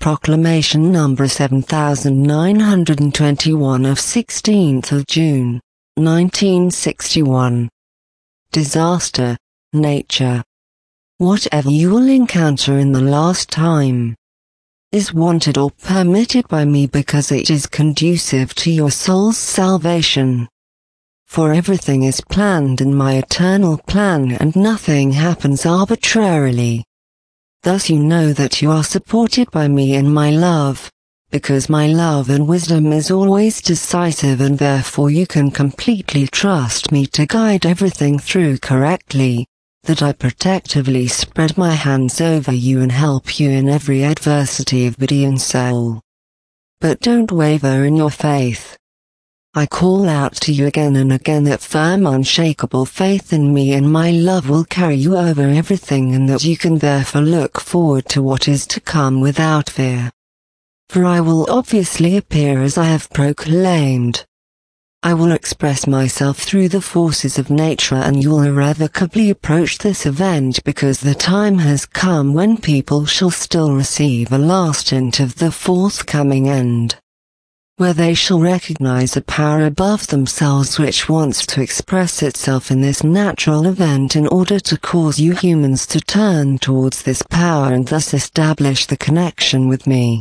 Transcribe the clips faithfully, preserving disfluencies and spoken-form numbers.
Proclamation number seven thousand nine hundred twenty-one of sixteenth of June, nineteen sixty-one. Disaster, nature. Whatever you will encounter in the last time is wanted or permitted by me because it is conducive to your soul's salvation. For everything is planned in my eternal plan and nothing happens arbitrarily. Thus you know that you are supported by me in my love, because my love and wisdom is always decisive, and therefore you can completely trust me to guide everything through correctly, that I protectively spread my hands over you and help you in every adversity of body and soul. But don't waver in your faith. I call out to you again and again that firm, unshakable faith in me and my love will carry you over everything, and that you can therefore look forward to what is to come without fear. For I will obviously appear as I have proclaimed. I will express myself through the forces of nature, and you will irrevocably approach this event, because the time has come when people shall still receive a last hint of the forthcoming end, where they shall recognize a power above themselves which wants to express itself in this natural event in order to cause you humans to turn towards this power and thus establish the connection with me.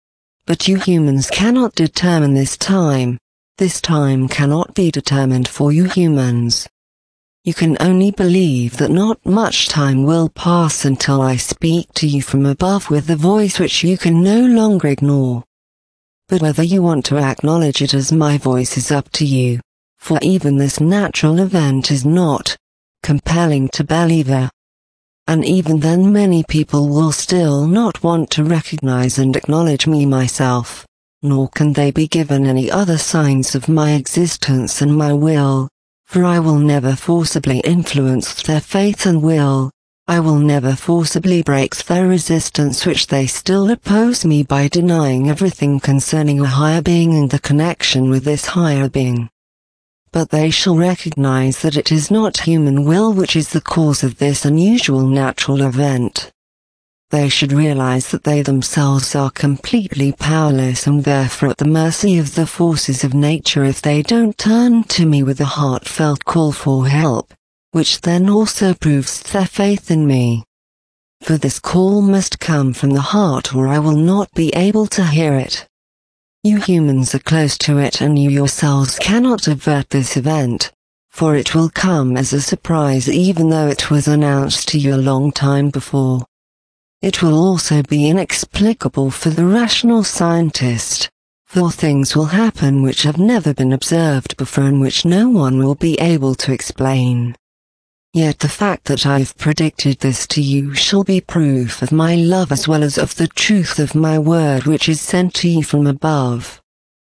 But you humans cannot determine this time. This time cannot be determined for you humans. You can only believe that not much time will pass until I speak to you from above with a voice which you can no longer ignore. But whether you want to acknowledge it as my voice is up to you, for even this natural event is not compelling to believer. And even then many people will still not want to recognize and acknowledge me myself, nor can they be given any other signs of my existence and my will, for I will never forcibly influence their faith and will. I will never forcibly break their resistance which they still oppose me by denying everything concerning a higher being and the connection with this higher being. But they shall recognize that it is not human will which is the cause of this unusual natural event. They should realize that they themselves are completely powerless and therefore at the mercy of the forces of nature if they don't turn to me with a heartfelt call for help, which then also proves their faith in me. For this call must come from the heart or I will not be able to hear it. You humans are close to it and you yourselves cannot avert this event, for it will come as a surprise even though it was announced to you a long time before. It will also be inexplicable for the rational scientist, for things will happen which have never been observed before and which no one will be able to explain. Yet the fact that I've predicted this to you shall be proof of my love as well as of the truth of my word which is sent to you from above.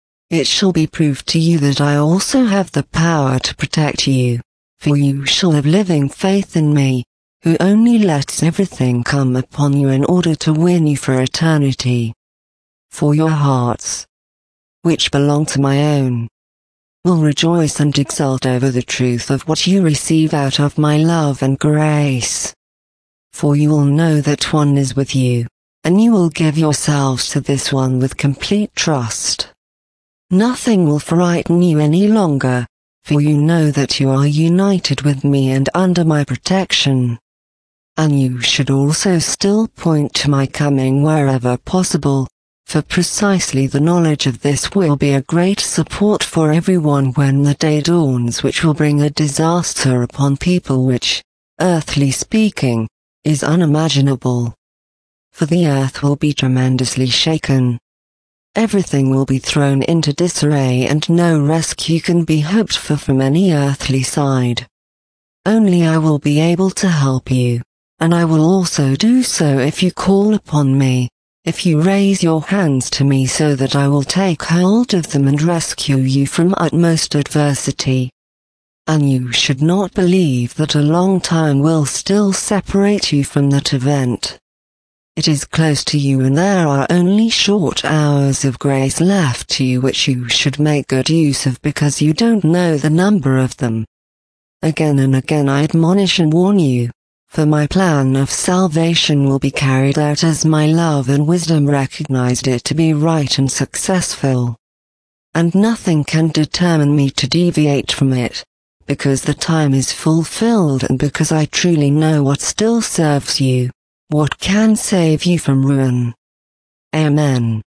It shall be proof to you that I also have the power to protect you, for you shall have living faith in me, who only lets everything come upon you in order to win you for eternity. For your hearts, which belong to my own, will rejoice and exult over the truth of what you receive out of my love and grace. For you will know that one is with you, and you will give yourselves to this one with complete trust. Nothing will frighten you any longer, for you know that you are united with me and under my protection. And you should also still point to my coming wherever possible, for precisely the knowledge of this will be a great support for everyone when the day dawns which will bring a disaster upon people which, earthly speaking, is unimaginable. For the earth will be tremendously shaken. Everything will be thrown into disarray and no rescue can be hoped for from any earthly side. Only I will be able to help you, and I will also do so if you call upon me. If you raise your hands to me so that I will take hold of them and rescue you from utmost adversity. And you should not believe that a long time will still separate you from that event. It is close to you and there are only short hours of grace left to you which you should make good use of because you don't know the number of them. Again and again I admonish and warn you. For my plan of salvation will be carried out as my love and wisdom recognized it to be right and successful. And nothing can determine me to deviate from it, because the time is fulfilled and because I truly know what still serves you, what can save you from ruin. Amen.